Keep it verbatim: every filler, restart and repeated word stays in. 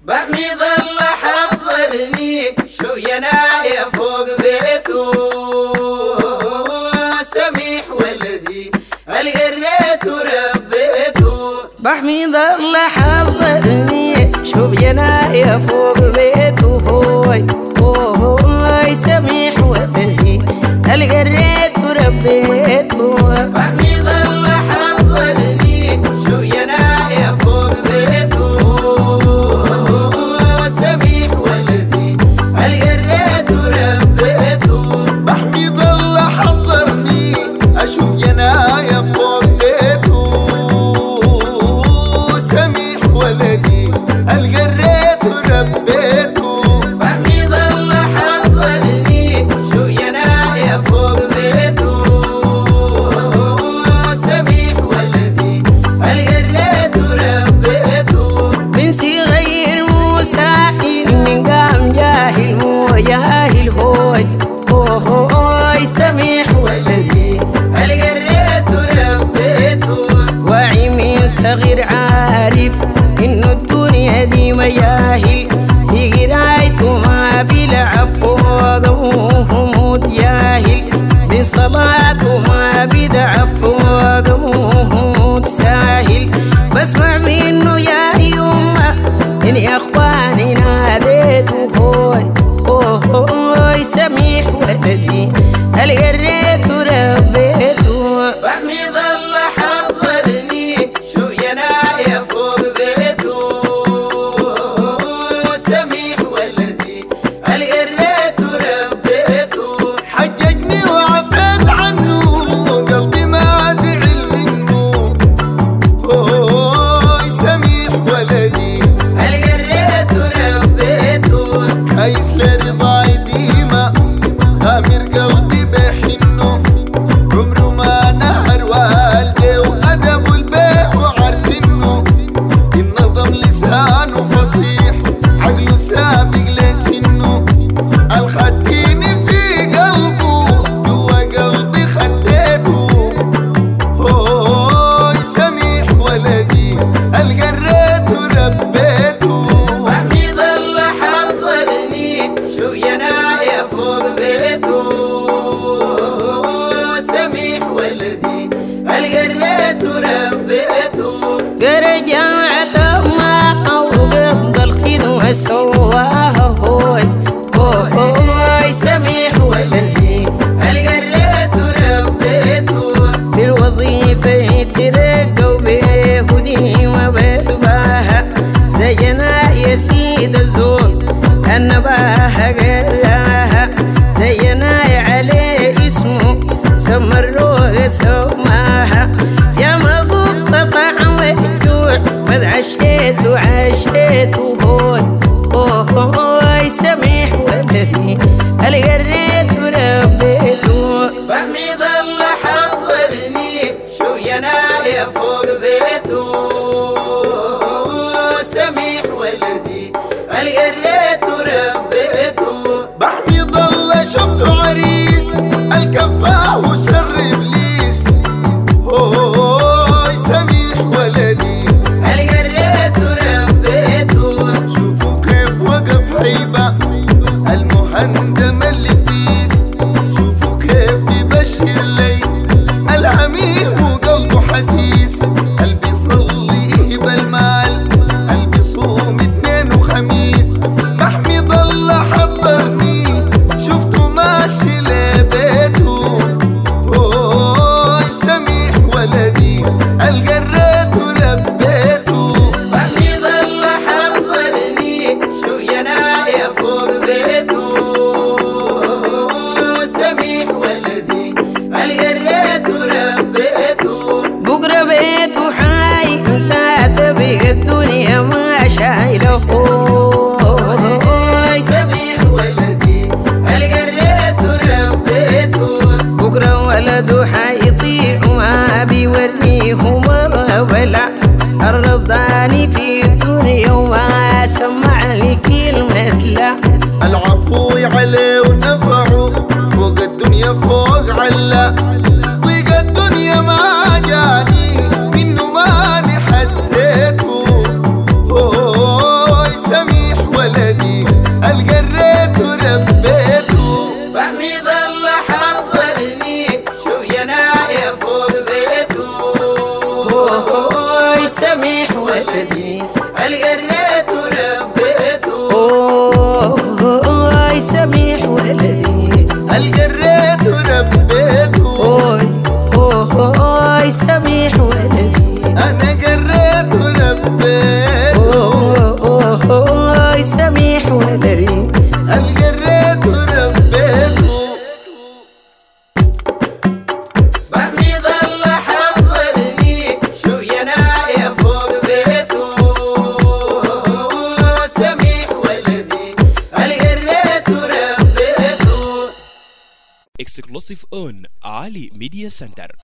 بحميد الله حضرني شوية نايا فوق بيته سميح ولدي القريت وربيته. بحميد الله حضرني شوية نايا فوق بيته هوي هوي سميح ولدي القريت وربيته. بحميد الله حضرني شوية نايا فوق بيته سميح ولدي القريت وربيته. بحميد الله حضرني اشوف جنايا فوق بيته سميح ولدي القريت وربيته. بحميد الله حضرني شوية نايا فوق بيته سميح ولدي القريت وربيته. من صغير مساحل من قام جاهل مو جاهل هوي هوي سميح ولدي القريت وربيته. واعي من صغير عارف انه الدنيا دي مجاهل في قرايته ما بيلعب فوق موت جاهل من صلاته ما بيدعب فوق موت ساهل. بسمع منه يا يما إن يا اخواني ناديته هوي هوي سميح ولدي القريت وربيته. بحميد الله حضرني شوية نايا فوق بيته سميح ولدي القريت وربيته. حججني وعفيت عنه قلبي ما زعل منه هوي سميح ولدي القريت وربيته. كايس لرضاي ديما غامر قلبي بحنه عمره ما نهر والده وأدب البيع وعارفينه النظم لسانه فصيح عقله سابق لسنه الخديني في قلبه جوا قلبي خديته هوي سميح ولدي القريت وربيته. بحميد الله حضرني شوية نايا فوق بيته سميح ولدي القريت وربيته. رجعت معه وقبل الخدمة سواها هوي هوي سميح ولدي القريت وربيته. في الوظيفة يترقوا بيه وديما بيتباها ده جنا يا سيد الزود النباها قراها ده جنا عليه اسمه سمروه سماها يا مضبوط طعم الجوع مد عشيت وعشيت وهوي هوي سميح ولدي القريت وربيته. بحميد الله حضرني شوية نايا فوق بيته سميح ولدي القريت وربيته. بحميد الله شفته عريس الكفاه وشر ابليس هوي سميح ولدي القريت وربيته. شوفوا كيف وقف هيبة المهندم اللبيس شوفوا كيف ببشر لي العميم وقلبه حسيس قلبي يصلي بالمال قلبي يصوم اثنين وخميس. بحميد الله حضرني شفته ماشي لبيته هوي سميح ولدي القريت وربيته. بحميد الله حضرني شوية نايا فوق بيته سميح ولدي القريت وربيته. بقرا بيته حي لا تبي الدنيا ما شايله هوي سميح ولدي القريت وربيته. بقرا ولده حيطيع وما بيوريهم ولا الرضاني في الدنيا وما سمع لي كلمة لا. العفو عليه ونفعه فوق الدنيا فوق علا ضيق الدنيا ما جاني منه ماني حسيته هوي سميح سميح ولدي القريت وربيته أوي سميح ولدي القريت وربيته أوي سميح ولدي أنا قريت وربيته أوي سميح ولدي القريت وربيته محمد الله حضرني شو ينايا فوق بيته سميح ولدي القريت وربيته Exclusive on Ali Media Center.